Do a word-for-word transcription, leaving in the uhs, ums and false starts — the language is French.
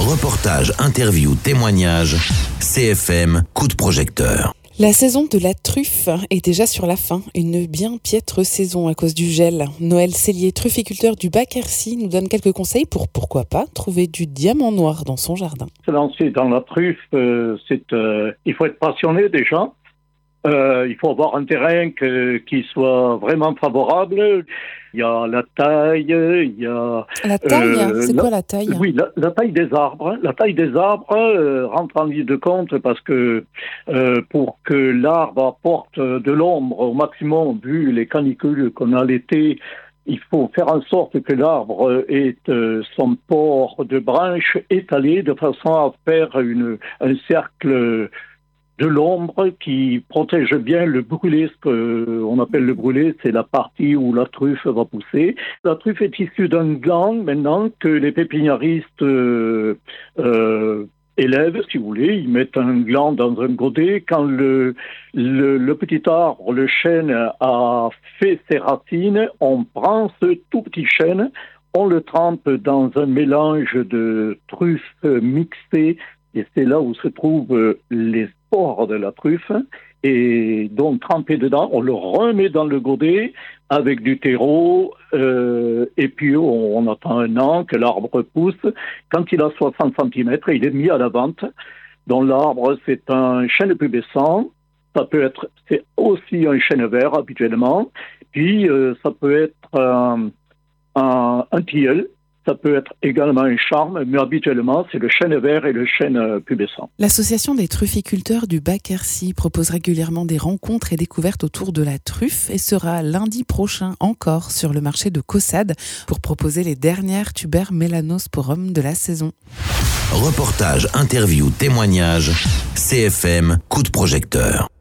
Reportage, interview, témoignage, C F M, coup de projecteur. La saison de la truffe est déjà sur la fin, une bien piètre saison à cause du gel. Noël Cellier, trufficulteur du Bas-Quercy, nous donne quelques conseils pour, pourquoi pas, trouver du diamant noir dans son jardin. Se lancer dans la truffe, euh, c'est, euh, il faut être passionné déjà. Euh, il faut avoir un terrain que, qui soit vraiment favorable. Il y a la taille, il y a... La taille euh, C'est la, quoi la taille Oui, la, la taille des arbres. La taille des arbres euh, rentre en ligne de compte parce que euh, pour que l'arbre apporte de l'ombre au maximum, vu les canicules qu'on a l'été, il faut faire en sorte que l'arbre ait euh, son port de branches étalé de façon à faire une, un cercle de l'ombre qui protège bien le brûlé. Ce qu'on appelle le brûlé, c'est la partie où la truffe va pousser. La truffe est issue d'un gland maintenant que les pépiniéristes euh, euh, élèvent, si vous voulez. Ils mettent un gland dans un godet. Quand le, le, le petit arbre, le chêne, a fait ses racines, on prend ce tout petit chêne, on le trempe dans un mélange de truffes mixées. Et c'est là où se trouvent les spores de la truffe. Et donc, trempé dedans, on le remet dans le godet avec du terreau. Euh, et puis, on, on attend un an que l'arbre pousse. Quand il a soixante centimètres, il est mis à la vente. Donc, l'arbre, c'est un chêne pubescent. Ça peut être, c'est aussi un chêne vert habituellement. Puis, euh, ça peut être un, un, un tilleul. Ça peut être également un charme, mais habituellement, c'est le chêne vert et le chêne pubescent. L'Association des trufficulteurs du Bas-Quercy propose régulièrement des rencontres et découvertes autour de la truffe et sera lundi prochain encore sur le marché de Caussade pour proposer les dernières tubères mélanosporum de la saison. Reportage, interview, témoignage, C F M, coup de projecteur.